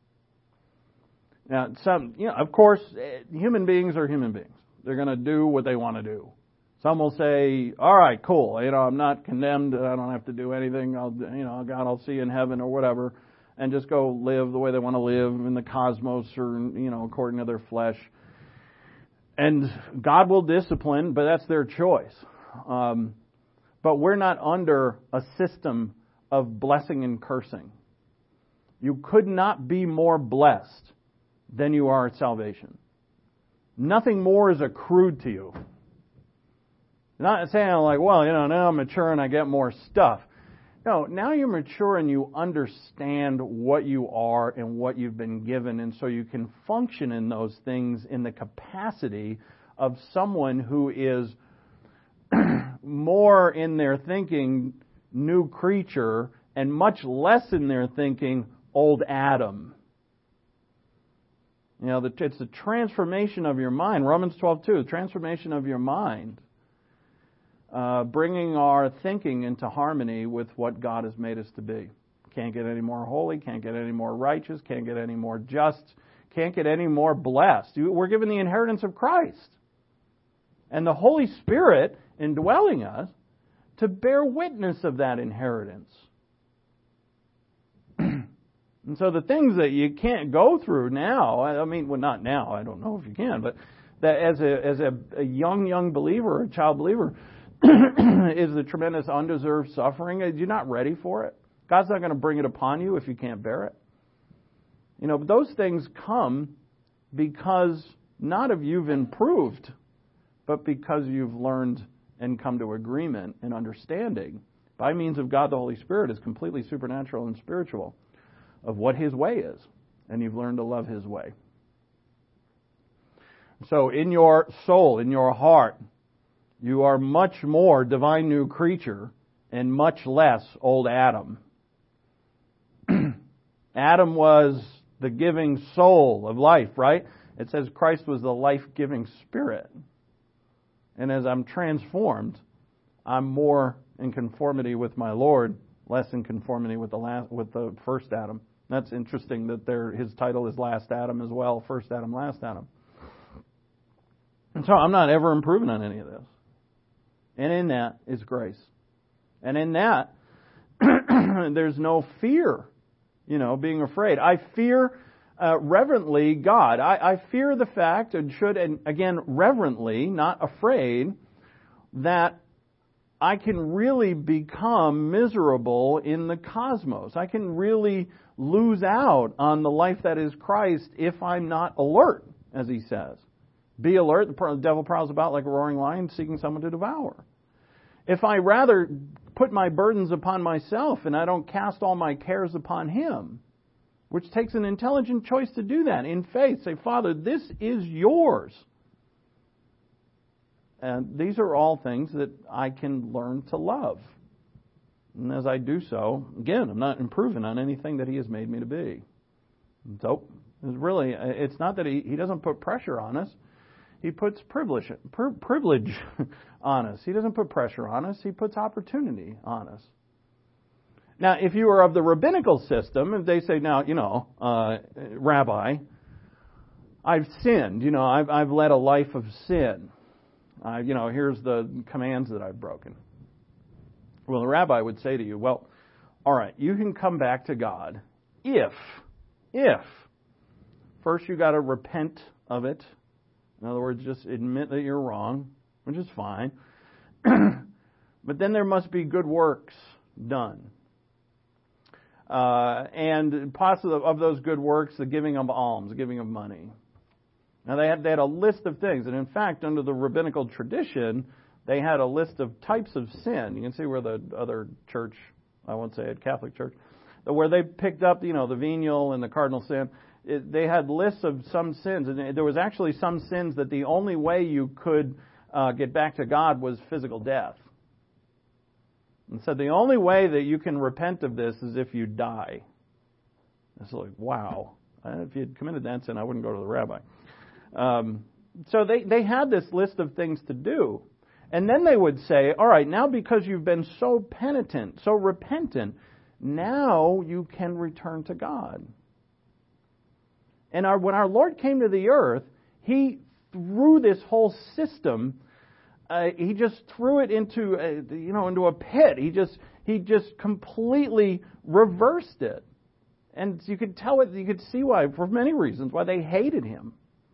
Now, some, you know, of course, human beings are human beings. They're going to do what they want to do. Some will say, "All right, cool. You know, I'm not condemned. I don't have to do anything. I'll, you know, God, I'll see you in heaven or whatever," and just go live the way they want to live in the cosmos or, you know, according to their flesh. And God will discipline, but that's their choice. Um, but we're not under a system of blessing and cursing. You could not be more blessed than you are at salvation. Nothing more is accrued to you. Not saying like, well, you know, now I'm mature and I get more stuff. No, now you're mature and you understand what you are and what you've been given, and so you can function in those things in the capacity of someone who is more in their thinking new creature and much less in their thinking old Adam. You know, it's the transformation of your mind. Romans twelve two, the transformation of your mind. Uh, bringing our thinking into harmony with what God has made us to be. Can't get any more holy, can't get any more righteous, can't get any more just, Can't get any more blessed. We're given the inheritance of Christ. And the Holy Spirit indwelling us to bear witness of that inheritance. And so the things that you can't go through now, I mean, well, not now, I don't know if you can, but that as a as a, a young, young believer, a child believer, is the tremendous undeserved suffering. You're not ready for it. God's not going to bring it upon you if you can't bear it. You know, but those things come because not of you've improved, but because you've learned and come to agreement and understanding by means of God the Holy Spirit is completely supernatural and spiritual of what His way is. And you've learned to love His way. So in your soul, in your heart, you are much more divine new creature and much less old Adam. Adam was the giving soul of life, right? It says Christ was the life-giving spirit. And as I'm transformed, I'm more in conformity with my Lord, less in conformity with the last, with the first Adam. That's interesting that there, his title is Last Adam as well, First Adam, Last Adam. And so I'm not ever improving on any of this. And in that is grace. And in that, there's no fear, you know, being afraid. I fear uh, reverently God. I, I fear the fact, and should, and again, reverently, not afraid, that I can really become miserable in the cosmos. I can really lose out on the life that is Christ if I'm not alert, as he says. Be alert, the devil prowls about like a roaring lion seeking someone to devour. If I rather put my burdens upon myself and I don't cast all my cares upon Him, which takes an intelligent choice to do that in faith, say, Father, this is yours. And these are all things that I can learn to love. And as I do so, again, I'm not improving on anything that He has made me to be. So, it's really, it's not that He, he doesn't put pressure on us. He puts privilege, privilege on us. He doesn't put pressure on us. He puts opportunity on us. Now, if you are of the rabbinical system, if they say, now, you know, uh, Rabbi, I've sinned. You know, I've, I've led a life of sin. Uh, you know, here's the commands that I've broken. Well, the rabbi would say to you, well, all right, you can come back to God if, if, first you got to repent of it. In other words, just admit that you're wrong, which is fine. But then there must be good works done. Uh, and possibly of those good works, the giving of alms, the giving of money. Now, they had, they had a list of things. And in fact, under the rabbinical tradition, they had a list of types of sin. You can see where the other church, I won't say it, Catholic church, where they picked up, you know, the venial and the cardinal sin. It, they had lists of some sins. And there was actually some sins that the only way you could uh, get back to God was physical death. And so the only way that you can repent of this is if you die. It's like, wow. If you had committed that sin, I wouldn't go to the rabbi. Um, so they, they had this list of things to do. And then they would say, all right, now because you've been so penitent, so repentant, now you can return to God. And our, when our Lord came to the earth, He threw this whole system, uh, He just threw it into, a, you know, into a pit. He just, He just completely reversed it. And you could tell it, you could see why, for many reasons, why they hated Him.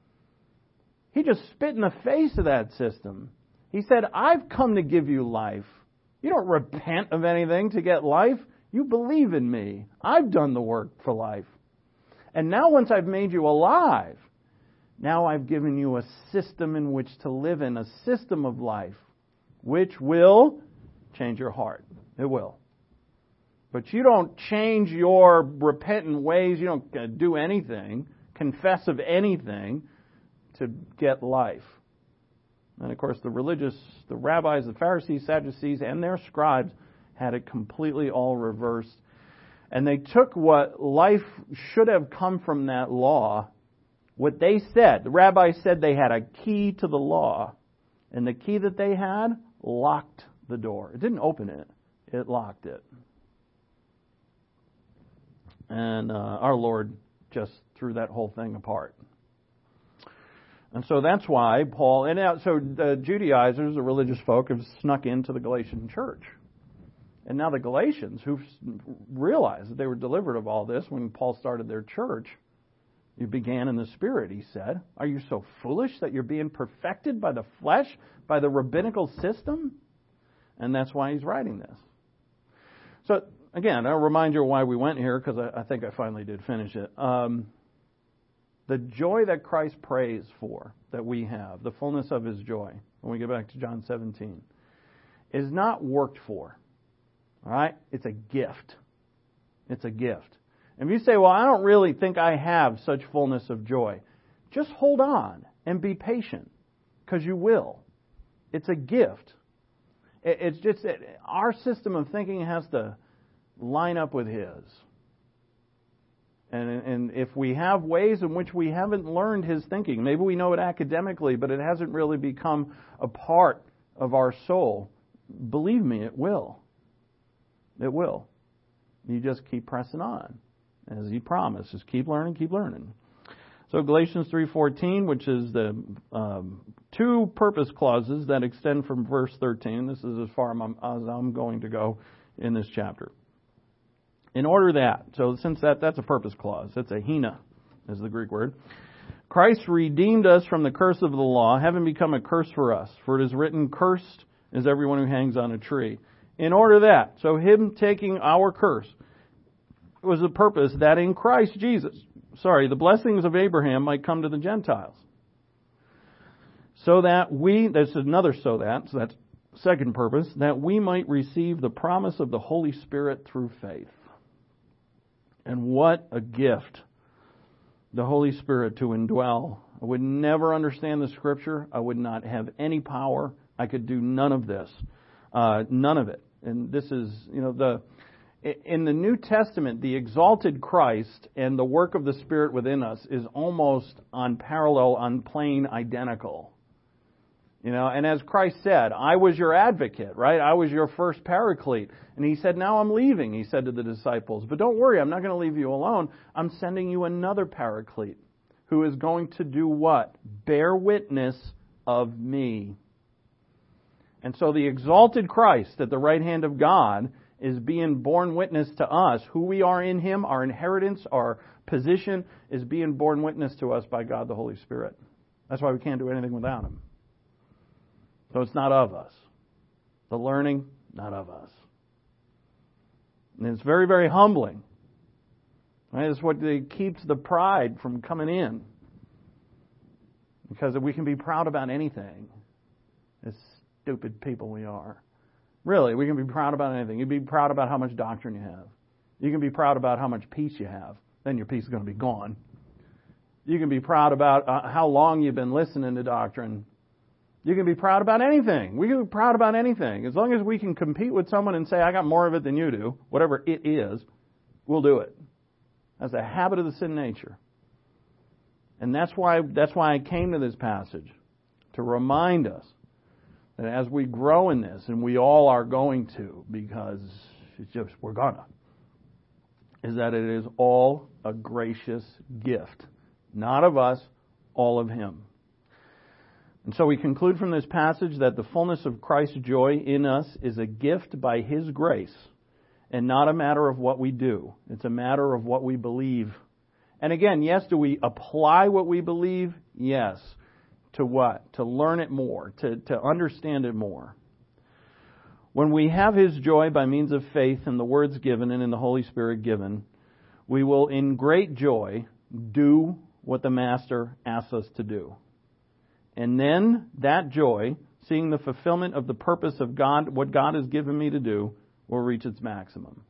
He just spit in the face of that system. He said, I've come to give you life. You don't repent of anything to get life. You believe in me. I've done the work for life. And now once I've made you alive, now I've given you a system in which to live in, a system of life, which will change your heart. It will. But you don't change your repentant ways. You don't do anything, confess of anything to get life. And of course, the religious, the rabbis, the Pharisees, Sadducees, and their scribes had it completely all reversed. And they took what life should have come from that law, what they said. The rabbis said they had a key to the law. And the key that they had locked the door. It didn't open it. It locked it. And uh, our Lord just threw that whole thing apart. And so that's why Paul, and now, so the Judaizers, the religious folk, have snuck into the Galatian church. And now the Galatians, who realized that they were delivered of all this when Paul started their church, you began in the Spirit, he said. Are you so foolish that you're being perfected by the flesh, by the rabbinical system? And that's why he's writing this. So, again, I'll remind you why we went here, because I, I think I finally did finish it. Um, the joy that Christ prays for, that we have, the fullness of His joy, when we get back to John seventeen, is not worked for. All right? It's a gift. It's a gift. And if you say, well, I don't really think I have such fullness of joy, just hold on and be patient, because you will. It's a gift. It's just that our system of thinking has to line up with His. And, and if we have ways in which we haven't learned His thinking, maybe we know it academically, but it hasn't really become a part of our soul, believe me, it will. It will. You just keep pressing on, as He promised. Just keep learning, keep learning. So Galatians three fourteen, which is the um, two purpose clauses that extend from verse thirteen. This is as far as I'm going to go in this chapter. In order that, so since that that's a purpose clause, that's a hina, is the Greek word. Christ redeemed us from the curse of the law, having become a curse for us. For it is written, cursed is everyone who hangs on a tree. In order that, so Him taking our curse was the purpose that in Christ Jesus, sorry, the blessings of Abraham might come to the Gentiles. So that we, that's another so that, so that's second purpose, that we might receive the promise of the Holy Spirit through faith. And what a gift, the Holy Spirit to indwell. I would never understand the Scripture. I would not have any power. I could do none of this. Uh, none of it. And this is, you know, the in the New Testament, the exalted Christ and the work of the Spirit within us is almost on parallel, on plane identical. You know, and as Christ said, I was your advocate, right? I was your first paraclete. And He said, now I'm leaving, He said to the disciples. But don't worry, I'm not going to leave you alone. I'm sending you another paraclete who is going to do what? Bear witness of me. And so the exalted Christ at the right hand of God is being borne witness to us. Who we are in Him, our inheritance, our position, is being borne witness to us by God the Holy Spirit. That's why we can't do anything without Him. So it's not of us. The learning, not of us. And it's very, very humbling. Right? It's what keeps the pride from coming in. Because we can be proud about anything. As stupid people we are. Really, we can be proud about anything. You can be proud about how much doctrine you have. You can be proud about how much peace you have. Then your peace is going to be gone. You can be proud about uh, how long you've been listening to doctrine. You can be proud about anything. We can be proud about anything. As long as we can compete with someone and say, I got more of it than you do, whatever it is, we'll do it. That's a habit of the sin nature. And that's why that's why I came to this passage, to remind us that as we grow in this, and we all are going to, because it's just, we're gonna, is that it is all a gracious gift. Not of us, all of Him. And so we conclude from this passage that the fullness of Christ's joy in us is a gift by His grace, and not a matter of what we do. It's a matter of what we believe. And again, yes, do we apply what we believe? Yes. To what? To learn it more, to, to understand it more. When we have His joy by means of faith in the words given and in the Holy Spirit given, we will in great joy do what the Master asks us to do. And then that joy, seeing the fulfillment of the purpose of God, what God has given me to do, will reach its maximum.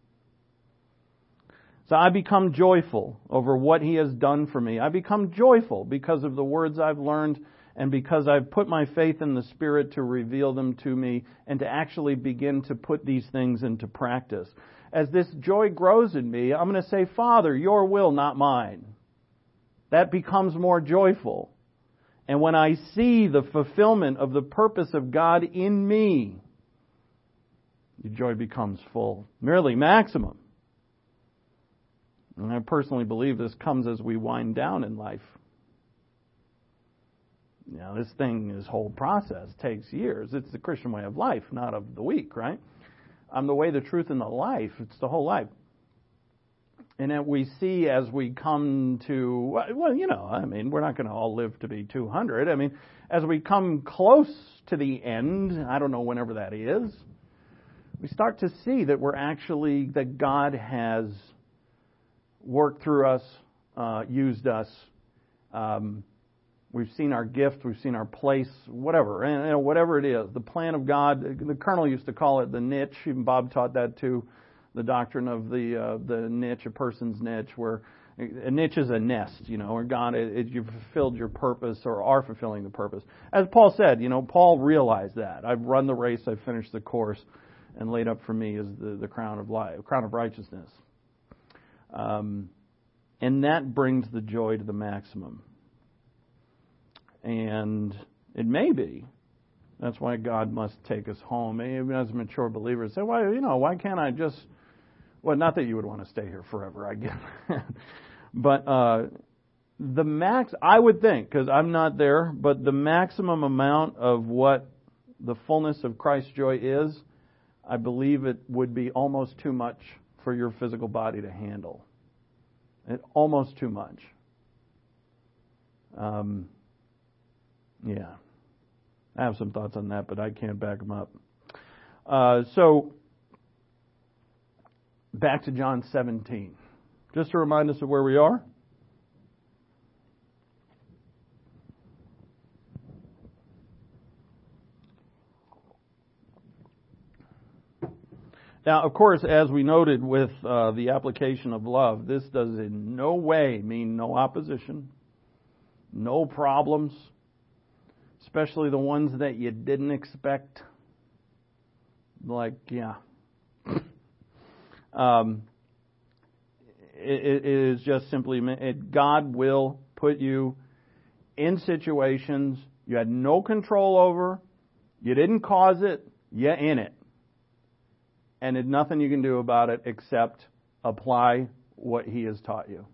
So I become joyful over what He has done for me. I become joyful because of the words I've learned and because I've put my faith in the Spirit to reveal them to me and to actually begin to put these things into practice. As this joy grows in me, I'm going to say, Father, your will, not mine. That becomes more joyful. And when I see the fulfillment of the purpose of God in me, the joy becomes full, merely maximum. And I personally believe this comes as we wind down in life. You know, this thing, this whole process takes years. It's the Christian way of life, not of the week, right? I'm the way, the truth, and the life. It's the whole life. And that we see as we come to, well, you know, I mean, we're not going to all live to be two hundred. I mean, as we come close to the end, I don't know whenever that is, we start to see that we're actually, that God has worked through us, uh, used us. Um, we've seen our gift, we've seen our place, whatever, and you know, whatever it is, the plan of God. The Colonel used to call it the niche. Even Bob taught that too. The doctrine of the uh, the niche, a person's niche, where a niche is a nest, you know, where God, it, it, you've fulfilled your purpose or are fulfilling the purpose. As Paul said, you know, Paul realized that. I've run the race, I've finished the course, and laid up for me is the, the crown of life, crown of righteousness. Um, and that brings the joy to the maximum. And it may be. That's why God must take us home. Even as a mature believer, say, well, you know, why can't I just... Well, not that you would want to stay here forever, I guess. But uh, the max, I would think, because I'm not there, but the maximum amount of what the fullness of Christ's joy is, I believe it would be almost too much for your physical body to handle. It, almost too much. Um, yeah. I have some thoughts on that, but I can't back them up. Uh, so, back to John seventeen. Just to remind us of where we are. Now, of course, as we noted with uh, the application of love, this does in no way mean no opposition, no problems, especially the ones that you didn't expect. Like, yeah. um, it, it is just simply, it, God will put you in situations you had no control over, you didn't cause it, you're in it. And there's nothing you can do about it except apply what He has taught you.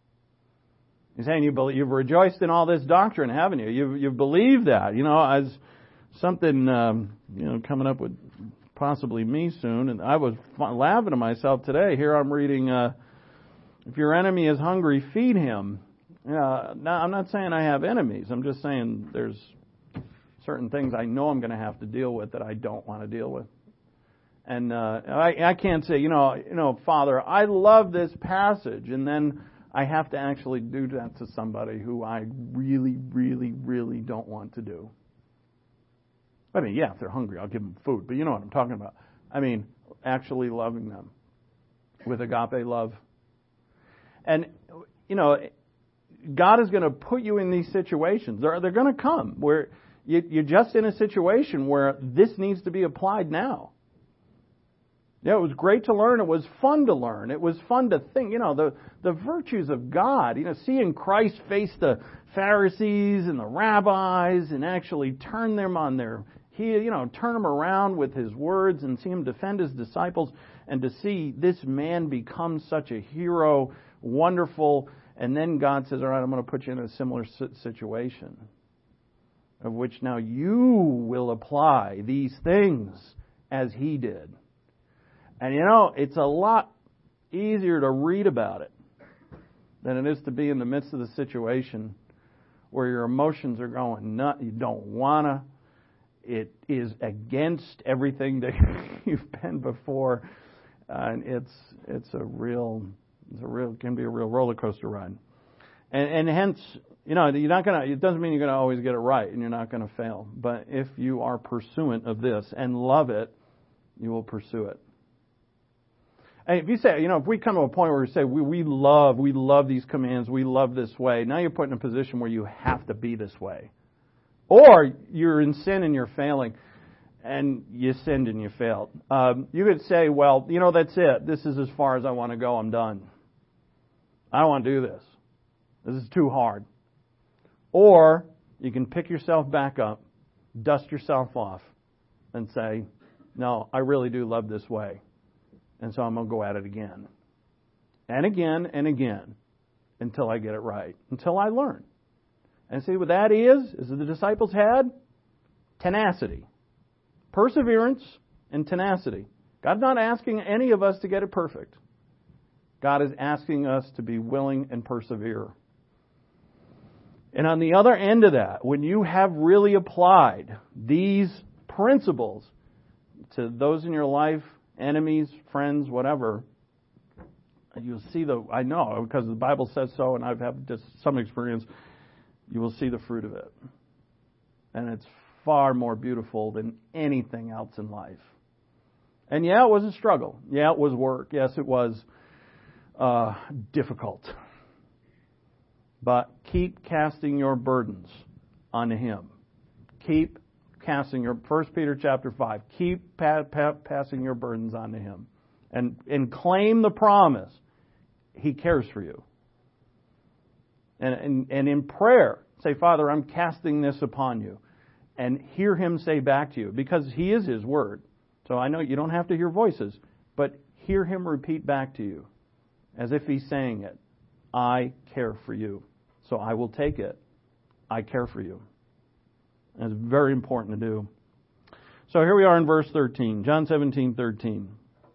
He's saying you you've rejoiced in all this doctrine, haven't you? You've you've believed that. You know, as something um, you know coming up with possibly me soon, and I was laughing to myself today. Here I'm reading, uh, if your enemy is hungry, feed him. Uh, now I'm not saying I have enemies. I'm just saying there's certain things I know I'm going to have to deal with that I don't want to deal with. And uh, I, I can't say, you know, you know, Father, I love this passage, and then I have to actually do that to somebody who I really, really, really don't want to do. I mean, yeah, if they're hungry, I'll give them food, but you know what I'm talking about. I mean, actually loving them with agape love. And, you know, God is going to put you in these situations. They're, they're going to come where you, you're just in a situation where this needs to be applied now. Yeah, it was great to learn. It was fun to learn. It was fun to think. You know, the, the virtues of God. You know, seeing Christ face the Pharisees and the rabbis and actually turn them on their, he, you know, turn them around with His words and see Him defend His disciples, and to see this man become such a hero, wonderful, and then God says, all right, I'm going to put you in a similar situation of which now you will apply these things as He did. And you know, it's a lot easier to read about it than it is to be in the midst of the situation where your emotions are going nuts. You don't want to. It is against everything that you've been before. Uh, and it's it's a real, it's a real, can be a real roller coaster ride. And, and hence, you know, you're not gonna. It doesn't mean you're gonna always get it right, and you're not gonna fail. But if you are pursuant of this and love it, you will pursue it. And if you say, you know, if we come to a point where we say, we, we love, we love these commands, we love this way, now you're put in a position where you have to be this way. Or you're in sin and you're failing, and you sinned and you failed. Um, you could say, well, you know, that's it. This is as far as I want to go. I'm done. I don't want to do this. This is too hard. Or you can pick yourself back up, dust yourself off, and say, no, I really do love this way. And so I'm going to go at it again. and again and again until I get it right, until I learn. And see what that is, is that the disciples had tenacity, perseverance, and tenacity. God's not asking any of us to get it perfect. God is asking us to be willing and persevere. And on the other end of that, when you have really applied these principles to those in your life, enemies, friends, whatever, you'll see the, I know, because the Bible says so, and I've had just some experience, you will see the fruit of it. And it's far more beautiful than anything else in life. And yeah, it was a struggle. Yeah, it was work. Yes, it was uh, difficult. But keep casting your burdens onto Him. Keep casting your, First Peter chapter five, keep pa- pa- passing your burdens onto Him. And, and claim the promise. He cares for you. And, and, and in prayer, say, Father, I'm casting this upon you. And hear Him say back to you. Because He is His Word. So I know you don't have to hear voices. But hear Him repeat back to you. As if He's saying it. I care for you. So I will take it. I care for you. And it's very important to do. So here we are in verse thirteen. John seventeen thirteen.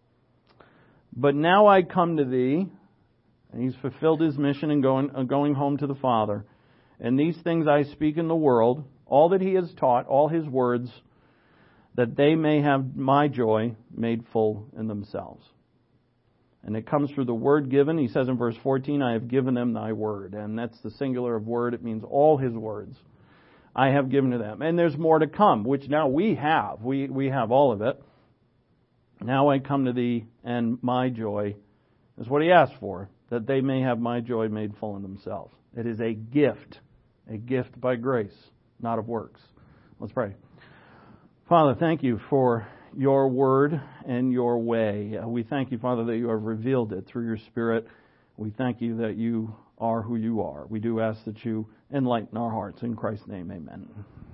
But now I come to thee. And He's fulfilled His mission and going, uh, going home to the Father. And these things I speak in the world, all that He has taught, all His words, that they may have my joy made full in themselves. And it comes through the word given. He says in verse fourteen, I have given them thy word. And that's the singular of word. It means all His words I have given to them. And there's more to come, which now we have. We, we have all of it. Now I come to thee, and my joy is what He asked for, that they may have my joy made full in themselves. It is a gift, a gift by grace, not of works. Let's pray. Father, thank you for your word and your way. We thank you, Father, that you have revealed it through your Spirit. We thank you that you are who you are. We do ask that you enlighten our hearts. In Christ's name, amen.